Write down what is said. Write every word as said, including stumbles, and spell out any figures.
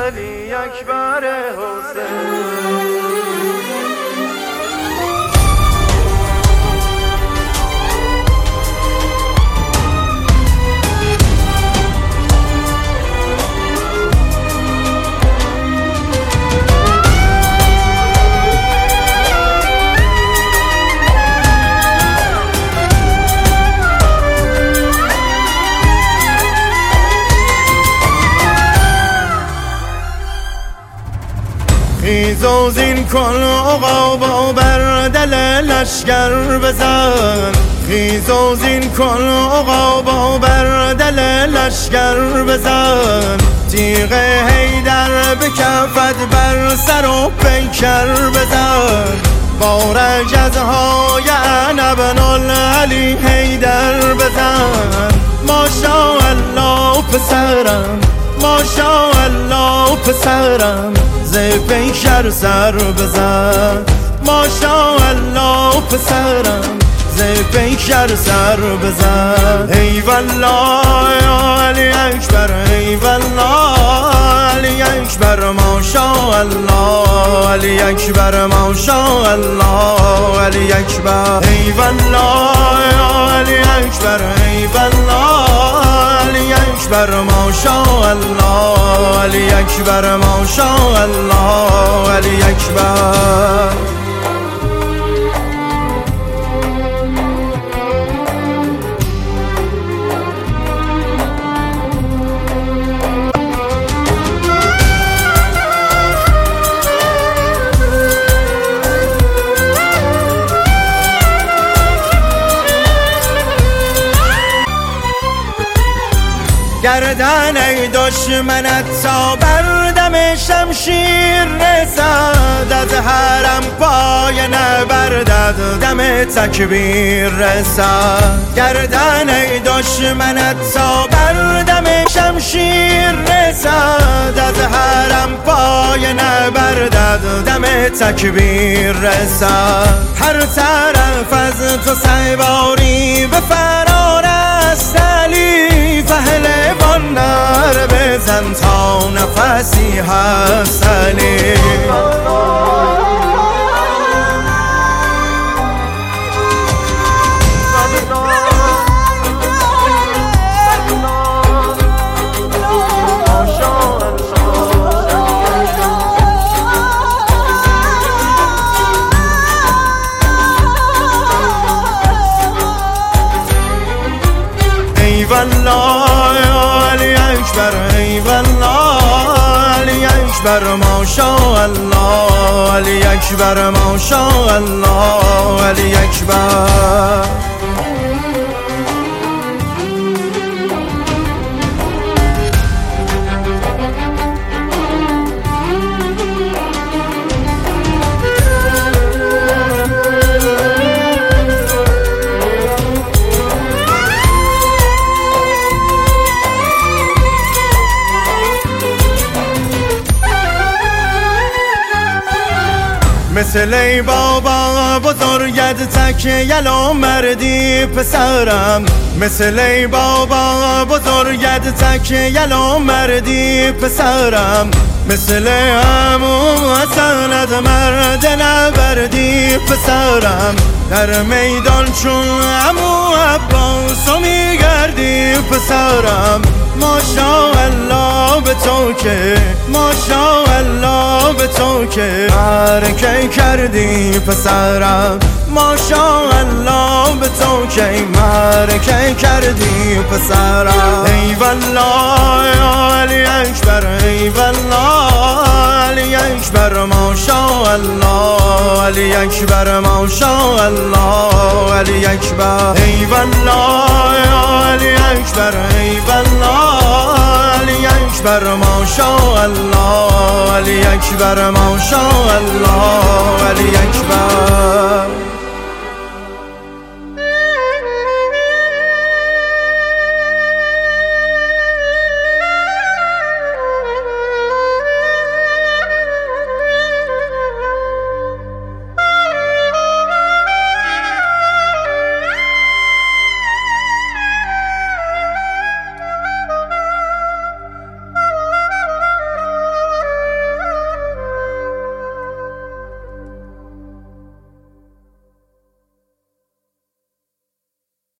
علی اکبر حسین. خیز زین کن عقابا بر دل لشگر بزن، خیز زین کن عقابا بر دل لشگر بزن، تیغ حیدر به کفت بر سر و پیکر بزن، با رجزهای انا بن علی حیدر بزن. ماشاءالله پسرم، ماشاءالله پسرم، ز پیکر سر بزن. ماشاءالله پسرم، ز پیکر سر بزن. ای والله علی اکبر، ای والله علی اکبر، ماشاءالله علی اکبر، ماشاءالله علی اکبر. ای والله علی اکبر، ای والله علی اکبر، ماشاءالله علی اکبر، ماشاءالله علی اکبر. گردن ای دشمنت تا بر دم شمشیر رسد، از حرم پای نبردد دم تکبیر رسد. گردن ای دشمنت تا بر دم شمشیر رسد، از حرم پای نبردد دم تکبیر رسد. هر طرف از تو سواری به فرار است علی، پهلوان نر بزن تا نفسی هست علی. ای والله علی اکبر، ای والله علی اکبر، ماشاءالله علی اکبر، ماشاءالله علی اکبر. مثل ای بابا بزرگت تک یلا مردی پسرم، مثل ای بابا بزرگت تک یلا مردی پسرم، مثل عمو حسنت مرد نبردی پسرم. در میدان چون عمو عباسو میگردی پسرم. ماشاءالله به تو که، ماشاءالله به تو که معرکه کردی پسرم. ماشاءالله به تو که معرکه کردی پسرم. ای والله علی اکبر، ای والله علی اکبر، ماشاءالله علی اکبر، ماشاءالله علی اکبر. ای والله علی اکبر، ای والله علی اکبر، ماشاءالله علی اکبر، ماشاءالله علی اکبر.